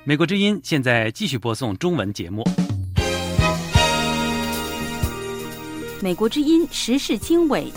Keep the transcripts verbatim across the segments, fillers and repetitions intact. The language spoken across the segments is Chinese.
美国之音现在继续播送中文节目。 美国之音时事经纬，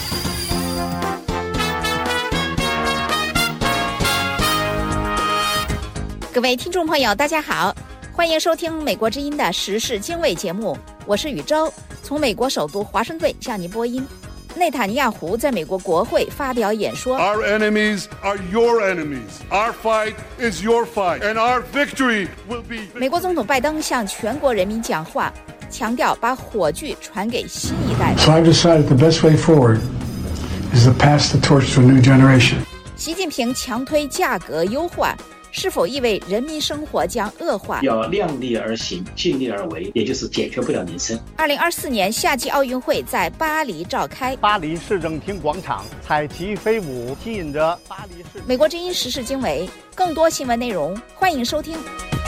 各位听众朋友大家好，欢迎收听美国之音的时事经纬节目，我是宇宙，从美国首都华盛顿向您播音。内塔尼亚胡在美国国会发表演说 Our enemies are your enemies. Our fight is your fight. And our victory will be... 美国总统拜登向全国人民讲话，强调把火炬传给新一代。 So I've decided the best way forward is to pass the torch to a new generation. 习近平强推价格优化，是否意味人民生活将恶化？ 要量力而行，尽力而为，也就是解决不了民生。 二零二四年夏季奥运会在巴黎召开， 巴黎市政厅广场彩旗飞舞，吸引着巴黎市。 美国之音时事经纬，更多新闻内容，欢迎收听。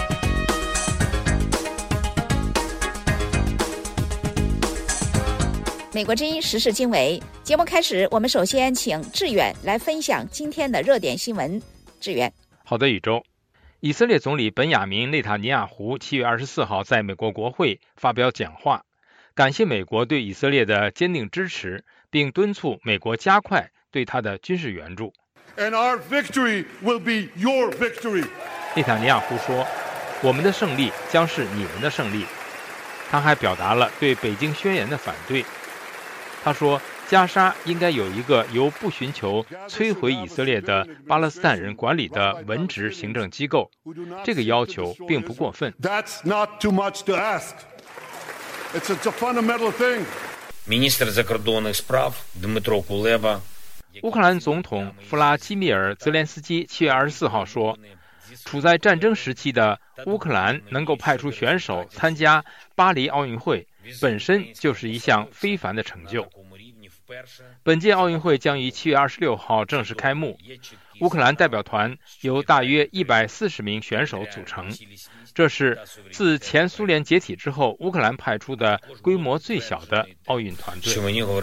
美国之音时事经纬节目开始，我们首先请志远来分享今天的热点新闻。志远。 好的，宇宙。以色列总理本雅明·内塔尼亚胡七月二十四号在美国国会发表讲话，感谢美国对以色列的坚定支持，并敦促美国加快对他的军事援助。 And our victory will be your victory. 内塔尼亚胡说，我们的胜利将是你们的胜利。他还表达了对北京宣言的反对。他说，加沙应该有一个由不寻求摧毁以色列的巴勒斯坦人管理的文职行政机构，这个要求并不过分。 That's not too much to ask. It's a fundamental thing. Міністр закордонних справ Дмитро Кулеба. 乌克兰总统弗拉基米尔·泽连斯基七月二十四号说，处在战争时期的乌克兰能够派出选手参加巴黎奥运会，本身就是一项非凡的成就。本届奥运会将于七月二十六号正式开幕，乌克兰代表团由大约一百四十名选手组成，这是自前苏联解体之后乌克兰派出的规模最小的奥运团队。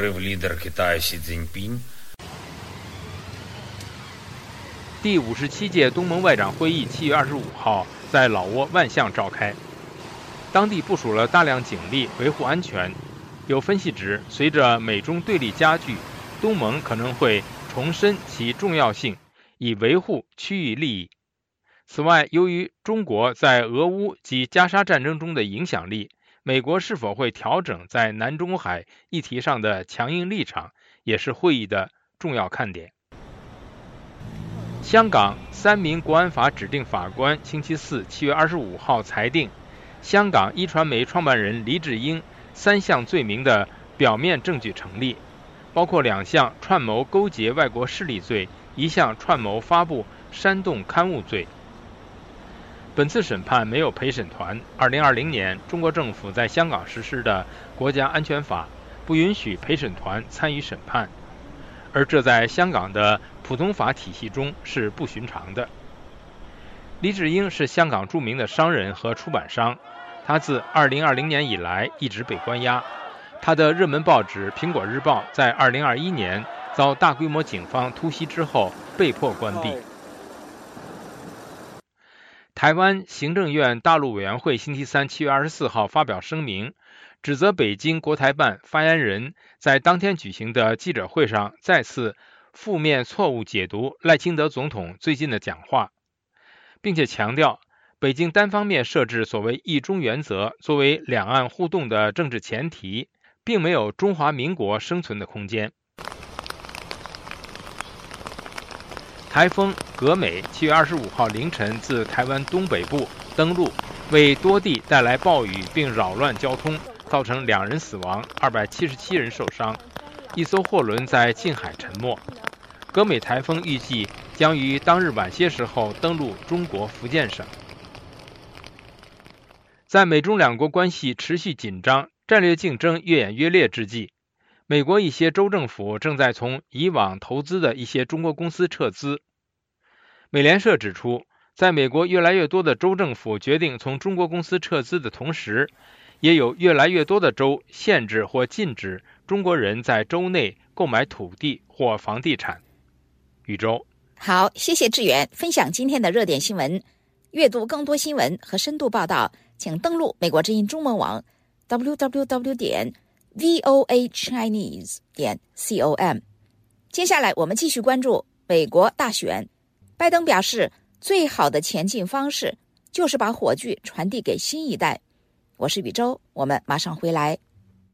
第五十七届东盟外长会议七月二十五号在老挝万象召开，当地部署了大量警力维护安全。有分析指，随着美中对立加剧，东盟可能会重申其重要性，以维护区域利益。此外，由于中国在俄乌及加沙战争中的影响力，美国是否会调整在南中海议题上的强硬立场，也是会议的重要看点。香港三名国安法指定法官星期四七月二十五号裁定，香港一传媒创办人黎智英三项罪名的表面证据成立，包括两项串谋勾结外国势力罪，一项串谋发布煽动刊物罪。本次审判没有陪审团。二零二零年，中国政府在香港实施的国家安全法不允许陪审团参与审判，而这在香港的普通法体系中是不寻常的。黎智英是香港著名的商人和出版商，他自二零二零年以来一直被关押。他的热门报纸《苹果日报》在二零二一年遭大规模警方突袭之后被迫关闭。台湾行政院大陆委员会星期三七月二十四号发表声明，指责北京国台办发言人在当天举行的记者会上再次负面错误解读赖清德总统最近的讲话，并且强调北京单方面设置所谓一中原则作为两岸互动的政治前提，并没有中华民国生存的空间。台风格美七月二十五号凌晨自台湾东北部登陆，为多地带来暴雨并扰乱交通，造成两人死亡，二百七十七人受伤，一艘货轮在近海沉没。格美台风预计将于当日晚些时候登陆中国福建省。在美中两国关系持续紧张、战略竞争越演越烈之际，美国一些州政府正在从以往投资的一些中国公司撤资。美联社指出，在美国越来越多的州政府决定从中国公司撤资的同时，也有越来越多的州限制或禁止中国人在州内购买土地或房地产。宇宙。 好，谢谢志远分享今天的热点新闻。 阅读更多新闻和深度报道，请登录美国之音中文网 double-u double-u double-u 点 v o a chinese 点 com。 接下来我们继续关注美国大选。拜登表示，最好的前进方式就是把火炬传递给新一代。我是宇宙，我们马上回来。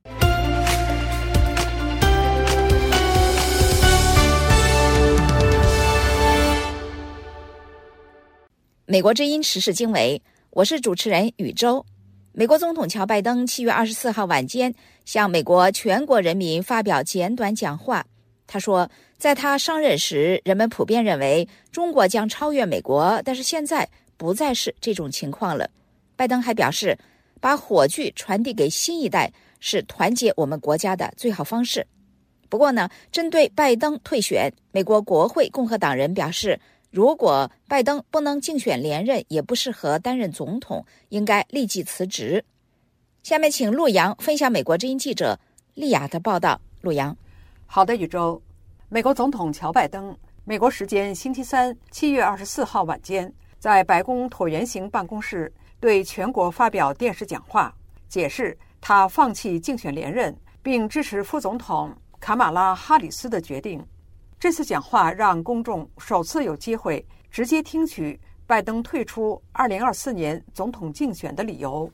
美国之音时事经纬，我是主持人宇宙。美国总统乔拜登七月二十四号晚间向美国全国人民发表简短讲话。他说，在他上任时，人们普遍认为中国将超越美国，但是现在不再是这种情况了。拜登还表示，把火炬传递给新一代是团结我们国家的最好方式。不过呢，针对拜登退选，美国国会共和党人表示，如果拜登不能竞选连任，也不适合担任总统，应该立即辞职。下面请陆洋分享美国之音记者丽雅的报道。陆洋。 好的，宇宙。美国总统乔拜登美国时间星期三七月二十四号晚间在白宫椭圆形办公室对全国发表电视讲话，解释他放弃竞选连任，并支持副总统卡马拉·哈里斯的决定。这次讲话让公众首次有机会直接听取拜登退出二零二四年总统竞选的理由。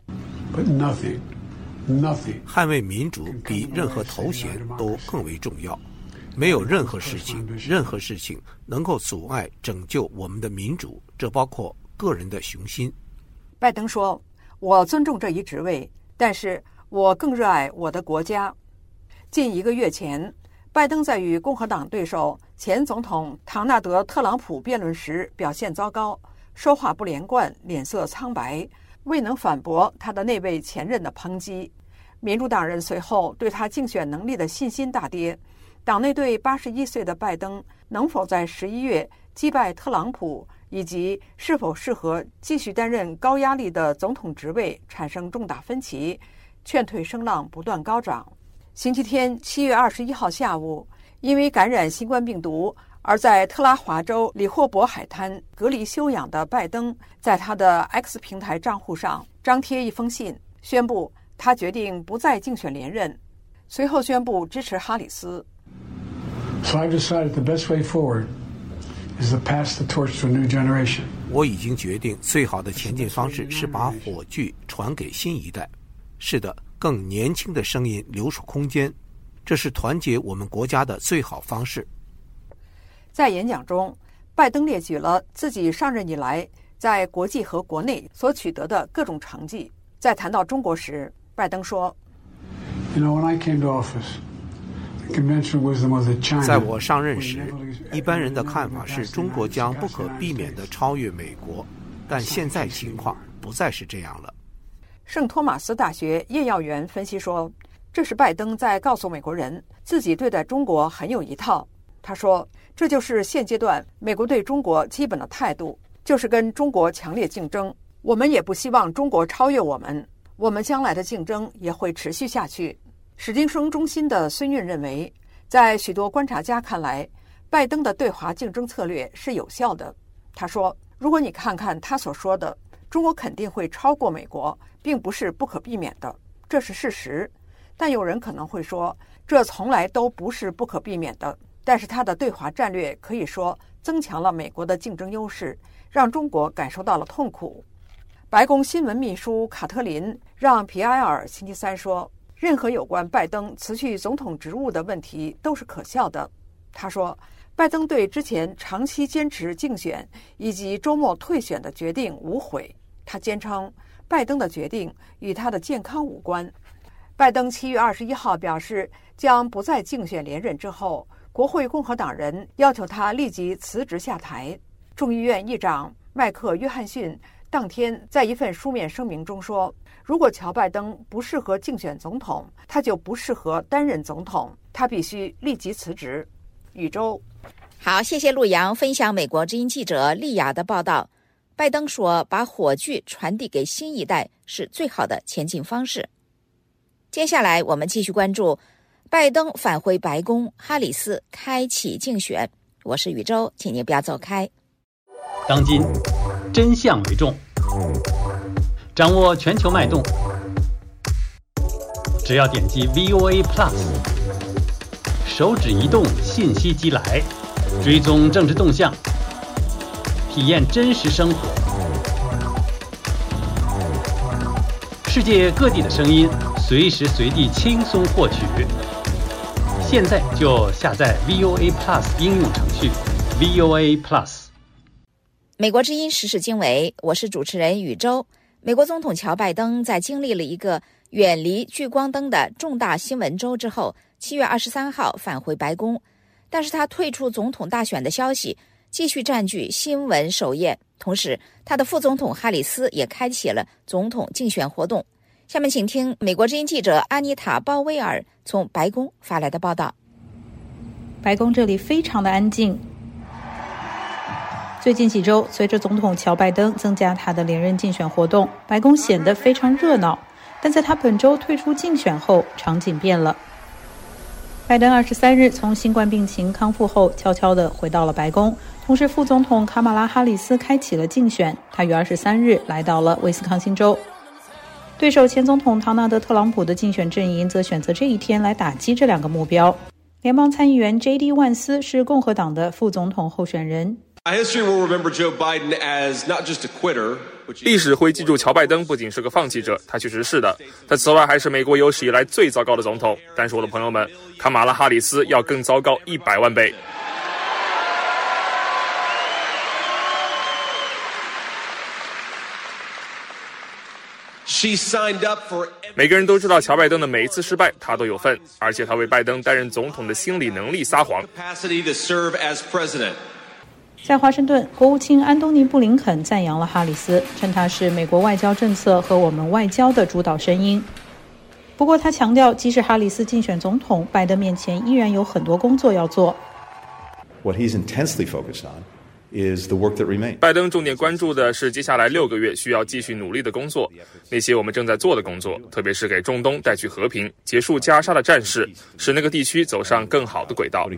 But nothing, nothing. 捍卫民主比任何头衔都更为重要。没有任何事情，任何事情能够阻碍拯救我们的民主，这包括个人的雄心。 拜登说，我尊重这一职位，但是我更热爱我的国家。近一个月前，拜登在与共和党对手前总统唐纳德·特朗普辩论时表现糟糕，说话不连贯，脸色苍白，未能反驳他的那位前任的抨击。民主党人随后对他竞选能力的信心大跌。党内对八十一岁的拜登能否在十一月击败特朗普，以及是否适合继续担任高压力的总统职位产生重大分歧，劝退声浪不断高涨。星期天七月二十一号下午，因为感染新冠病毒而在特拉华州里霍伯海滩隔离休养的拜登，在他的 X 平台账户上张贴一封信，宣布他决定不再竞选连任，随后宣布支持哈里斯。 So I've decided the best way forward is to pass the torch to a new generation. 我已经决定，最好的前进方式是把火炬传给新一代。是的，更年轻的声音留出空间，这是团结我们国家的最好方式。 在演讲中，拜登列举了自己上任以来在国际和国内所取得的各种成绩。在谈到中国时，拜登说 You know, when I came to office, 在我上任时，一般人的看法是中国将不可避免地超越美国，但现在情况不再是这样了。 圣托马斯大学叶耀元分析说，这是拜登在告诉美国人自己对待中国很有一套。他说，这就是现阶段美国对中国基本的态度，就是跟中国强烈竞争。我们也不希望中国超越我们，我们将来的竞争也会持续下去。史汀生中心的孙运认为，在许多观察家看来，拜登的对华竞争策略是有效的。他说，如果你看看他所说的，中国肯定会超过美国，并不是不可避免的，这是事实。但有人可能会说，这从来都不是不可避免的。但是他的对华战略可以说增强了美国的竞争优势，让中国感受到了痛苦。白宫新闻秘书卡特琳让皮埃尔星期三说，任何有关拜登辞去总统职务的问题都是可笑的。他说，拜登对之前长期坚持竞选以及周末退选的决定无悔。他坚称，拜登的决定与他的健康无关。拜登七月二十一号表示将不再竞选连任之后，国会共和党人要求他立即辞职下台。众议院议长麦克约翰逊当天在一份书面声明中说，如果乔拜登不适合竞选总统，他就不适合担任总统，他必须立即辞职。宇宙， 好，谢谢陆洋分享美国之音记者丽雅的报道。拜登说，把火炬传递给新一代是最好的前进方式。接下来我们继续关注拜登返回白宫，哈里斯开启竞选。我是宇宙，请您不要走开。 当今真相为重，掌握全球脉动。只要点击 V O A Plus， 手指一动，信息即来，追踪政治动向，体验真实生活。世界各地的声音，随时随地轻松获取。现在就下载 V O A Plus 应用程序 V O A Plus。 美国之音时事经纬，我是主持人宇宙。美国总统乔拜登在经历了一个远离聚光灯的重大新闻周之后，七月二十三号返回白宫，但是他退出总统大选的消息继续占据新闻首页，同时他的副总统哈里斯也开启了总统竞选活动。下面请听美国之音记者安妮塔·鲍威尔从白宫发来的报道。 白宫这里非常的安静。最近几周，随着总统乔拜登增加他的连任竞选活动，白宫显得非常热闹。但在他本周退出竞选后，场景变了。拜登二十三日从新冠病情康复后，悄悄地回到了白宫，同时副总统卡马拉·哈里斯开启了竞选。他于二十三日来到了威斯康星州。对手前总统唐纳德·特朗普的竞选阵营则选择这一天来打击这两个目标。联邦参议员 J D 万斯是共和党的副总统候选人。 历史会记住乔拜登不仅是个放弃者，他确实是的。他此外还是美国有史以来最糟糕的总统。但是我的朋友们，卡马拉·哈里斯要更糟糕一百万倍。每个人都知道乔拜登的每一次失败他都有份，而且他为拜登担任总统的心理能力撒谎。 在华盛顿，国务卿安东尼·布林肯赞扬了哈里斯，称他是美国外交政策和我们外交的主导声音。不过他强调，即使哈里斯竞选总统，拜登面前依然有很多工作要做。 What he's intensely focused on is the work that remains. 拜登重点关注的是接下来六个月需要继续努力的工作，那些我们正在做的工作，特别是给中东带去和平，结束加沙的战事，使那个地区走上更好的轨道。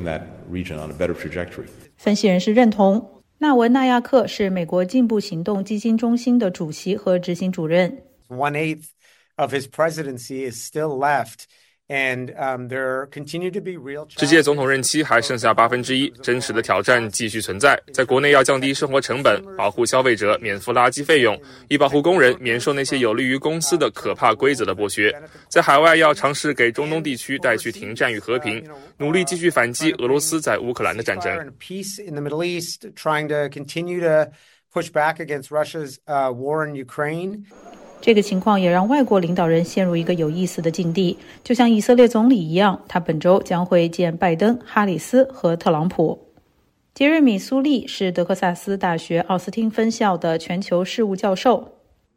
分析人士认同，纳文纳亚克是美国进步行动基金中心的主席和执行主任。 One eighth of his presidency is still left.And, um, there continue to be real challenges. 这届总统任期还剩下八分之一，真实的挑战继续存在。在国内要降低生活成本，保护消费者免付垃圾费用，以保护工人免受那些有利于公司的可怕规则的剥削。在海外要尝试给中东地区带去停战与和平，努力继续反击俄罗斯在乌克兰的战争。 Peace in the Middle East, trying to continue to push back against Russia's uh, war in Ukraine. 这个情况也让外国领导人陷入一个有意思的境地，就像以色列总理一样，他本周将会见拜登、哈里斯和特朗普。杰瑞米·苏利是德克萨斯大学奥斯汀分校的全球事务教授。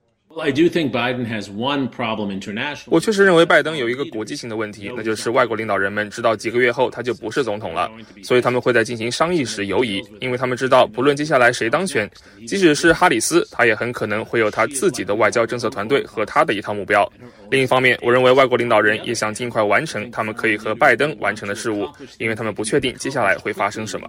我确实认为拜登有一个国际性的问题，那就是外国领导人们知道几个月后他就不是总统了，所以他们会在进行商议时犹疑，因为他们知道不论接下来谁当选，即使是哈里斯，他也很可能会有他自己的外交政策团队和他的一套目标。另一方面，我认为外国领导人也想尽快完成他们可以和拜登完成的事务，因为他们不确定接下来会发生什么。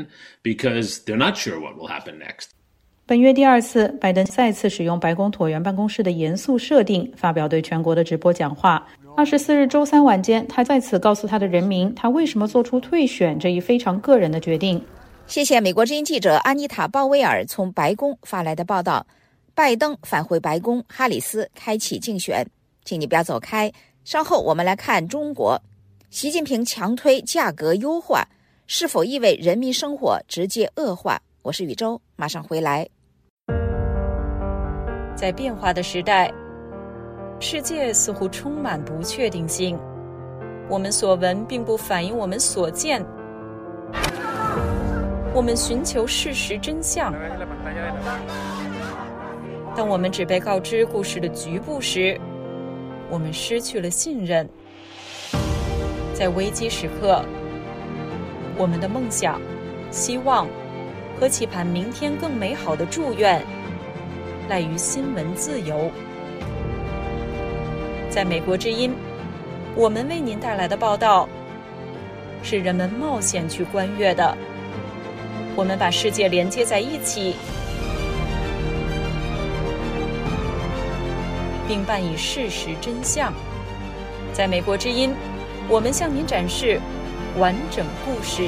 本月第二次，拜登再次使用白宫椭圆办公室的严肃设定，发表对全国的直播讲话。二十四日周三晚间，他再次告诉他的人民，他为什么做出退选这一非常个人的决定。 谢谢美国之音记者安妮塔·鲍威尔从白宫发来的报道。拜登返回白宫，哈里斯开启竞选。请你不要走开，稍后我们来看中国。习近平强推价格优化，是否意味人民生活直接恶化？我是宇宙，马上回来。 在变化的时代，世界似乎充满不确定性。我们所闻并不反映我们所见。我们寻求事实真相，当我们只被告知故事的局部时，我们失去了信任。在危机时刻，我们的梦想、希望和期盼明天更美好的祝愿赖于新闻自由。在美国之音，我们为您带来的报道是人们冒险去观阅的。我们把世界连接在一起， 并伴以事实真相。在美国之音，我们向您展示完整故事。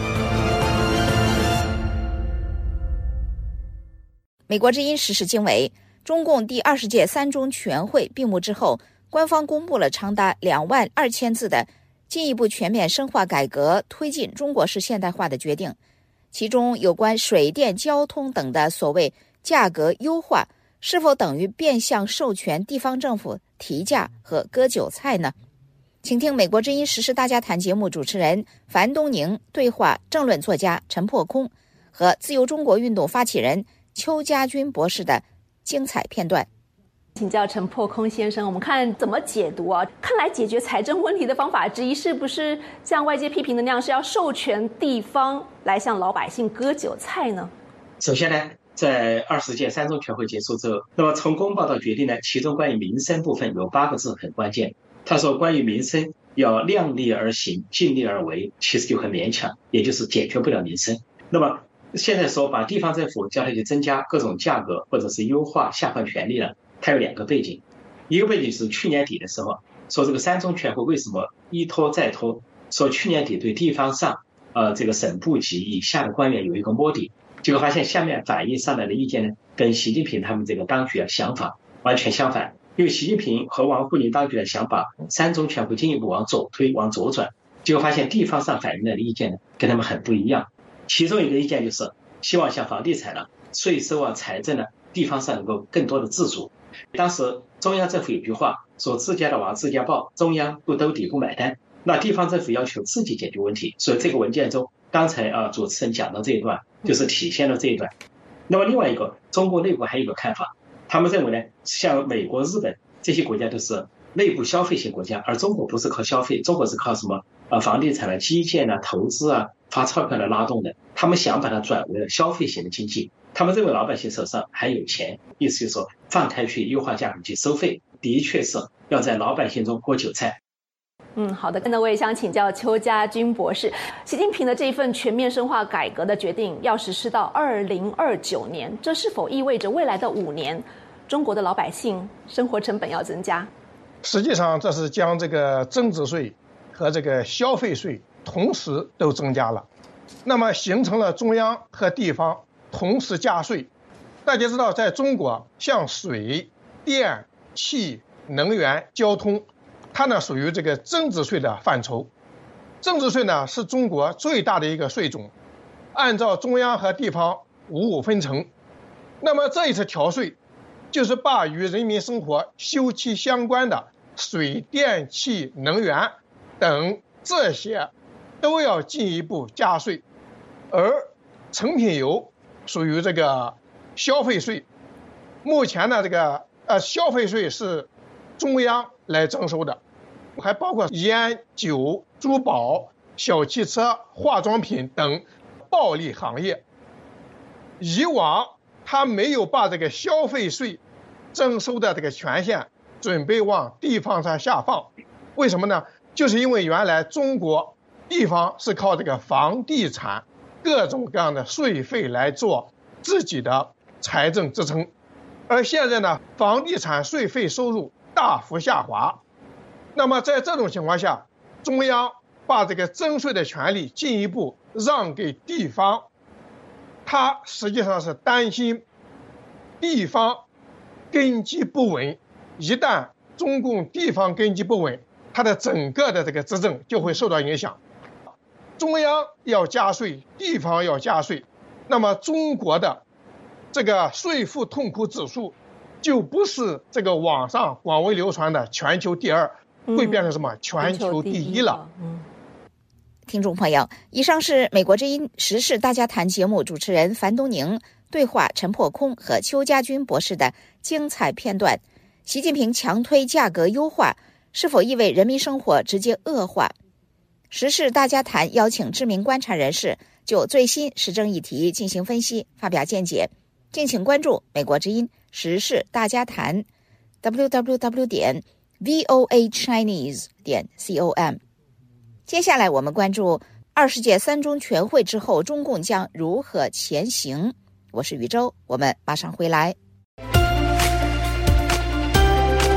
美国之音时事经纬，中共第二十届三中全会闭幕之后，官方公布了长达两万二千字的进一步全面深化改革、推进中国式现代化的决定，其中有关水电、交通等的所谓价格优化，是否等于变相授权地方政府提价和割韭菜呢？请听美国之音时事大家谈节目主持人樊东宁对话政论作家陈破空和自由中国运动发起人邱家军博士的精彩片段。 请教陈破空先生，我们看怎么解读啊？看来解决财政问题的方法之一，是不是像外界批评的那样，是要授权地方来向老百姓割韭菜呢？ 首先呢，在二十届三中全会结束之后，那么从公报到决定呢，其中关于民生部分有八个字很关键。他说，关于民生要量力而行，尽力而为，其实就很勉强，也就是解决不了民生。那么现在说把地方政府叫他去增加各种价格或者是优化下放权利了，它有两个背景。一个背景是去年底的时候说这个三中全会为什么一拖再拖，说去年底对地方上呃这个省部级以下的官员有一个摸底，结果发现下面反映上来的意见呢，跟习近平他们这个当局的想法完全相反。因为习近平和王沪宁当局的想法，三中全会进一步往左推往左转，结果发现地方上反映的意见呢跟他们很不一样。其中一个意见就是希望像房地产啊、税收啊、财政呢，地方上能够更多的自主。当时中央政府有句话说，自家的娃自家抱，中央不兜底不买单，那地方政府要求自己解决问题。所以这个文件中刚才啊主持人讲到这一段就是体现了这一段。那么另外一个，中国内部还有一个看法，他们认为呢，像美国、日本这些国家都是内部消费型国家，而中国不是靠消费，中国是靠什么啊房地产啊、基建啊、投资啊、发钞票来拉动的。他们想把它转为了消费型的经济，他们认为老百姓手上还有钱，意思就是说放开去优化价格去收费，的确是要在老百姓中割韭菜。 嗯，好的。那我也想请教邱家军博士，习近平的这份全面深化改革的决定要实施到二零二九年，这是否意味着未来的五年，中国的老百姓生活成本要增加？ 实际上，这是将这个增值税和这个消费税同时都增加了，那么形成了中央和地方同时加税。大家知道，在中国，像水、电、气、能源、交通，它呢属于这个增值税的范畴。增值税呢是中国最大的一个税种，按照中央和地方五五分成。那么这一次调税，就是把与人民生活息息相关的水电气能源等这些都要进一步加税，而成品油属于这个消费税。目前呢，这个呃消费税是中央来征收的，还包括烟酒、珠宝、小汽车、化妆品等暴利行业。以往他没有把这个消费税征收的这个权限准备往地方上下放，为什么呢？就是因为原来中国地方是靠这个房地产各种各样的税费来做自己的财政支撑，而现在呢，房地产税费收入大幅下滑。那么在这种情况下，中央把这个征税的权利进一步让给地方，他实际上是担心地方根基不稳，一旦中共地方根基不稳，它的整个的这个执政就会受到影响。中央要加税，地方要加税，那么中国的这个税负痛苦指数就不是这个网上广为流传的全球第二，会变成什么？全球第一了。 嗯，听众朋友，以上是美国之音时事大家谈节目主持人樊东宁对话陈破空和邱家军博士的精彩片段。习近平强推价格优化，是否意味人民生活直接恶化？时事大家谈邀请知名观察人士就最新时政议题进行分析，发表见解。敬请关注美国之音时事大家谈 double-u double-u double-u 点 v o a chinese 点 com。 接下来我们关注二十届三中全会之后中共将如何前行。我是宇宙，我们马上回来。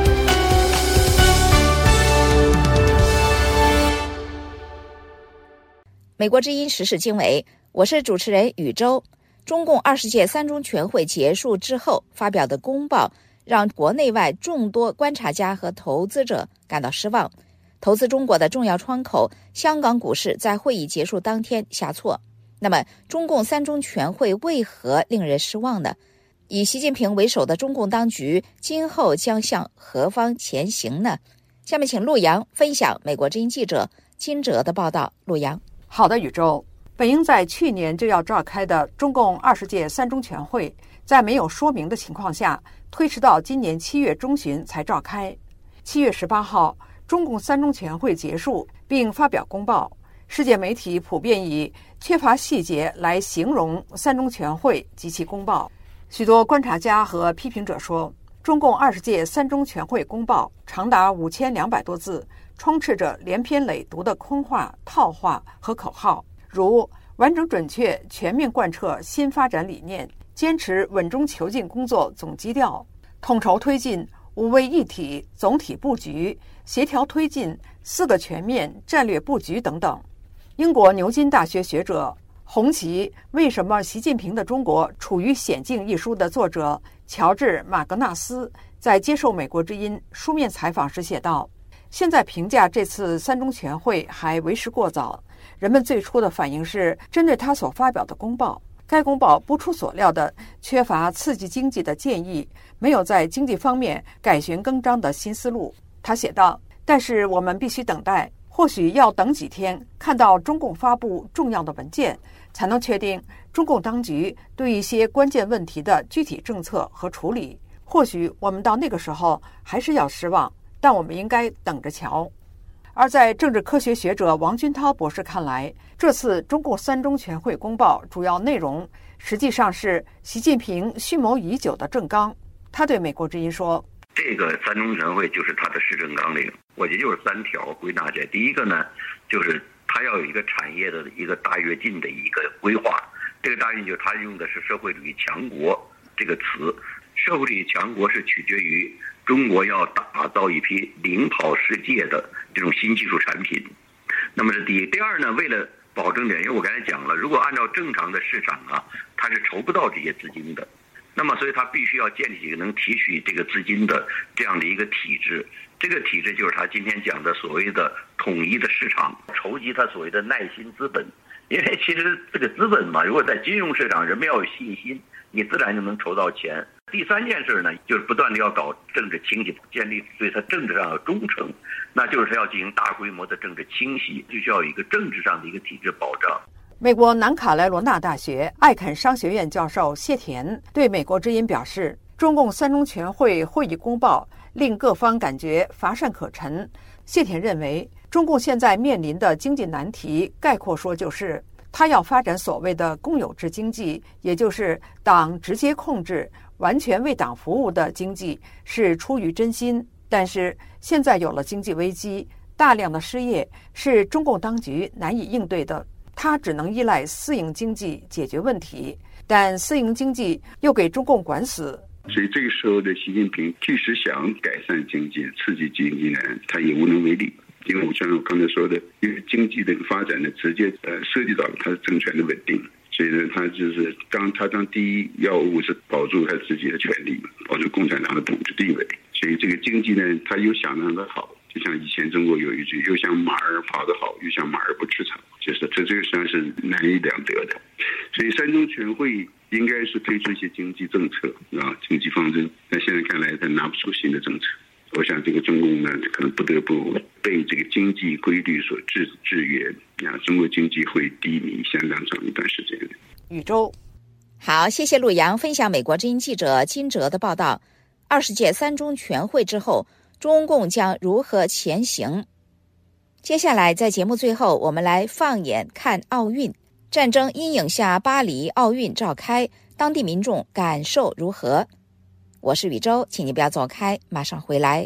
美国之音时事经纬，我是主持人宇宙。中共二十届三中全会结束之后发表的公报，让国内外众多观察家和投资者感到失望。投资中国的重要窗口香港股市在会议结束当天下挫。那么，中共三中全会为何令人失望呢？以习近平为首的中共当局今后将向何方前行呢？下面请陆洋分享美国之音记者金哲的报道。陆洋， 好的，宇宙。本应在去年就要召开的中共二十届三中全会，在没有说明的情况下，推迟到今年七月中旬才召开。七月十八号，中共三中全会结束，并发表公报。世界媒体普遍以缺乏细节来形容三中全会及其公报。许多观察家和批评者说，中共二十届三中全会公报长达五千两百多字，充斥着连篇累牍的空话、套话和口号，如完整准确全面贯彻新发展理念，坚持稳中求进工作总基调，统筹推进五位一体总体布局，协调推进四个全面战略布局等等。英国牛津大学学者红旗《为什么习近平的中国处于险境》一书的作者乔治·马格纳斯在接受美国之音书面采访时写道，现在评价这次三中全会还为时过早，人们最初的反应是针对他所发表的公报。该公报不出所料的缺乏刺激经济的建议，没有在经济方面改弦更张的新思路。他写道，但是我们必须等待，或许要等几天，看到中共发布重要的文件，才能确定中共当局对一些关键问题的具体政策和处理。或许我们到那个时候还是要失望，但我们应该等着瞧。而在政治科学学者王军涛博士看来，这次中共三中全会公报主要内容实际上是习近平蓄谋已久的政纲。他对美国之音说， 这个三中全会就是他的施政纲领，我觉得就是三条归纳起来。第一个呢，就是他要有一个产业的一个大跃进的一个规划，这个大跃进就是他用的是社会主义强国这个词。社会主义强国是取决于中国要打造一批领跑世界的这种新技术产品，那么是第一。第二呢，为了保证点，因为我刚才讲了，如果按照正常的市场啊，它是筹不到这些资金的，那么所以它必须要建立一个能提取这个资金的这样的一个体制。这个体制就是他今天讲的所谓的统一的市场，筹集他所谓的耐心资本。因为其实这个资本嘛，如果在金融市场人们要有信心，你自然就能筹到钱。第三件事呢，就是不断的要搞政治清洗，建立对他政治上的忠诚，那就是他要进行大规模的政治清洗，就需要有一个政治上的一个体制保障。 美国南卡莱罗纳大学艾肯商学院教授谢田对美国之音表示，中共三中全会会议公报令各方感觉乏善可陈。谢田认为，中共现在面临的经济难题，概括说就是他要发展所谓的公有制经济，也就是党直接控制、完全为党服务的经济，是出于真心。但是现在有了经济危机，大量的失业是中共当局难以应对的，他只能依赖私营经济解决问题，但私营经济又给中共管死。 所以这个时候的习近平即使想改善经济、刺激经济呢，他也无能为力。因为我像我刚才说的，因为经济的发展呢，直接呃涉及到他的政权的稳定，所以呢，他就是当他当第一要务是保住他自己的权利，保住共产党的统治地位。所以这个经济呢，他又想让它好，就像以前中国有一句，又像马儿跑得好，又像马儿不吃草，就是这这个实际上是难以两得的。所以三中全会应该是推出一些经济政策啊，经济方针，但现在看来他拿不出新的政策。我想这个中共呢，可能不得不被这个经济规律所制制约啊，中国经济会低迷相当长一段时间。 宇宙， 好，谢谢陆洋分享美国之音记者金哲的报道。二十届三中全会之后，中共将如何前行？接下来在节目最后，我们来放眼看奥运。战争阴影下，巴黎奥运召开，当地民众感受如何？我是宇宙，请你不要走开，马上回来。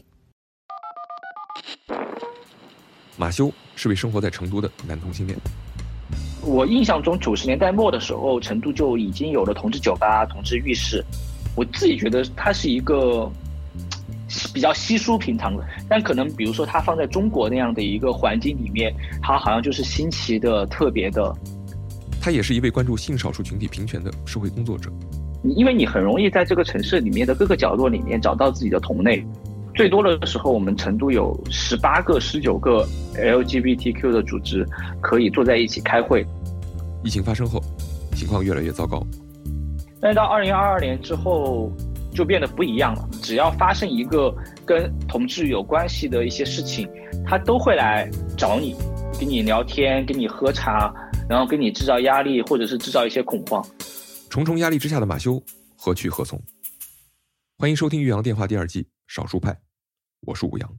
马修是位生活在成都的男同性恋。 我印象中九十年代末的时候，成都就已经有了同志酒吧、同志浴室。我自己觉得它是一个比较稀疏平常的，但可能比如说它放在中国那样的一个环境里面，它好像就是新奇的、特别的。 他也是一位关注性少数群体平权的社会工作者。 因为你很容易在这个城市里面的各个角落里面找到自己的同类。最多的时候，我们成都有十八个、十九个 L G B T Q 的组织可以坐在一起开会。 疫情发生后，情况越来越糟糕。 但是到二零二二年之后，就变得不一样了。只要发生一个跟同志有关系的一些事情，他都会来找你，跟你聊天，跟你喝茶，然后给你制造压力，或者是制造一些恐慌。 重重压力之下的马修何去何从？欢迎收听《岳阳电话》第二季少数派，我是吴阳。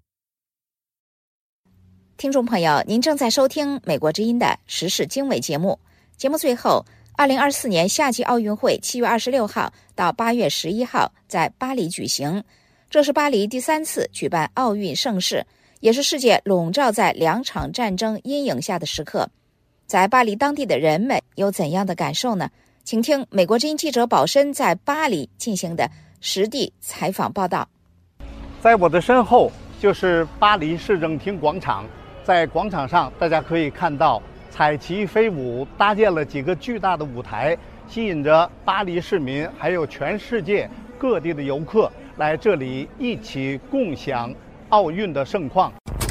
听众朋友，您正在收听美国之音的时事经纬节目。节目最后，二零二四年夏季奥运会七月二十六号到八月十一号在巴黎举行，这是巴黎第三次举办奥运盛事，也是世界笼罩在两场战争阴影下的时刻。在巴黎当地的人们有怎样的感受呢？请听美国之音记者宝申在巴黎进行的实地采访报道。 在我的身后就是巴黎市政厅广场，在广场上大家可以看到彩旗飞舞，搭建了几个巨大的舞台，吸引着巴黎市民还有全世界各地的游客来这里一起共享奥运的盛况。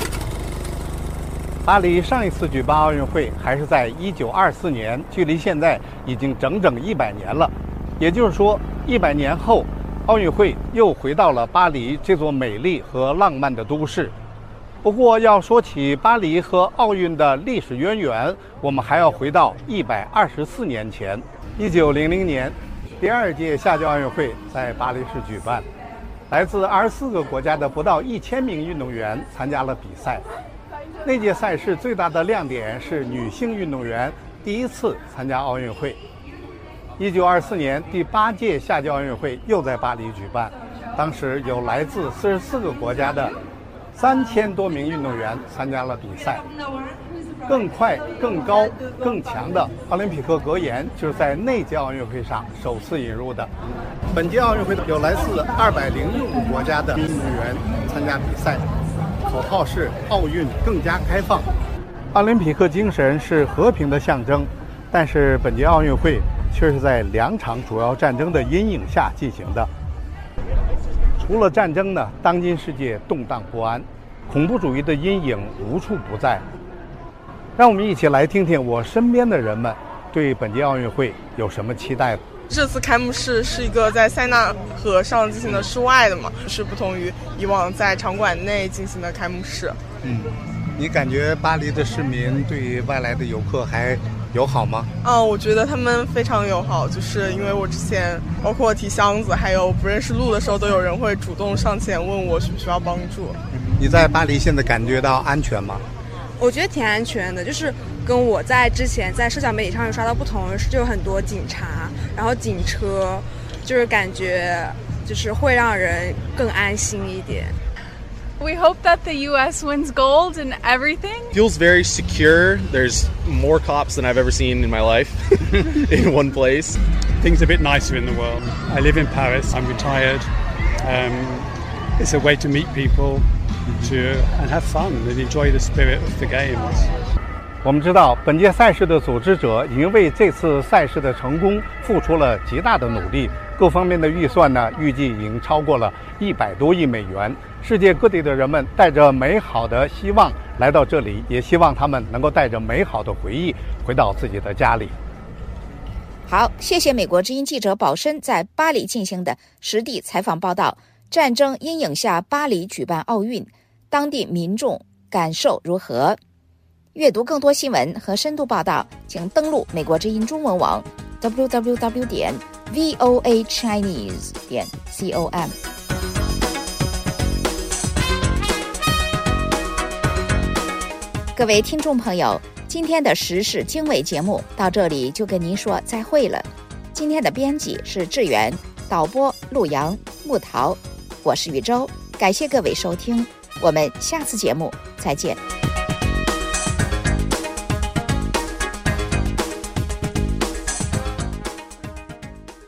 巴黎上一次举办奥运会还是在一九二四年，距离现在已经整整一百年了。也就是说，一百年后，奥运会又回到了巴黎这座美丽和浪漫的都市。不过，要说起巴黎和奥运的历史渊源，我们还要回到一百二十四年前，一九零零年，第二届夏季奥运会在巴黎市举办，来自二十四个国家的不到一千名运动员参加了比赛。那届赛事最大的亮点是女性运动员第一次参加奥运会。一九二四年第八届夏季奥运会又在巴黎举办，当时有来自四十四个国家的三千多名运动员参加了比赛。更快、更高、更强的奥林匹克格言就是在那届奥运会上首次引入的。本届奥运会有来自二百零六个国家的运动员参加比赛，口号是奥运更加开放。奥林匹克精神是和平的象征，但是本届奥运会却是在两场主要战争的阴影下进行的。除了战争呢，当今世界动荡不安，恐怖主义的阴影无处不在。让我们一起来听听我身边的人们对本届奥运会有什么期待。 这次开幕式是一个在塞纳河上进行的室外的嘛，是不同于以往在场馆内进行的开幕式。 嗯，你感觉巴黎的市民对外来的游客还友好吗？ 啊，我觉得他们非常友好，就是因为我之前包括提箱子还有不认识路的时候，都有人会主动上前问我需不需要帮助。 你在巴黎现在感觉到安全吗？ 我觉得挺安全的，就是跟我在之前在社交媒体上有刷到不同的是，就有很多警察，然后警车，就是感觉就是会让人更安心一点。 We hope that the U S wins gold and everything. Feels very secure. There's more cops than I've ever seen in my life in one place. Things are a bit nicer in the world. I live in Paris. I'm retired. Um, it's a way to meet people, to and have fun and enjoy the spirit of the games. 我们知道，本届赛事的组织者已经为这次赛事的成功付出了极大的努力，各方面的预算呢，预计已经超过了一百多亿美元。世界各地的人们带着美好的希望来到这里，也希望他们能够带着美好的回忆回到自己的家里。 好，谢谢美国之音记者宝申在巴黎进行的实地采访报道。战争阴影下，巴黎举办奥运，当地民众感受如何？阅读更多新闻和深度报道，请登录美国之音中文网 double-u double-u double-u 点 v o a chinese 点 com。各位听众朋友，今天的时事经纬节目到这里就跟您说再会了。今天的编辑是志远，导播陆阳、木桃，我是宇宙，感谢各位收听，我们下次节目再见。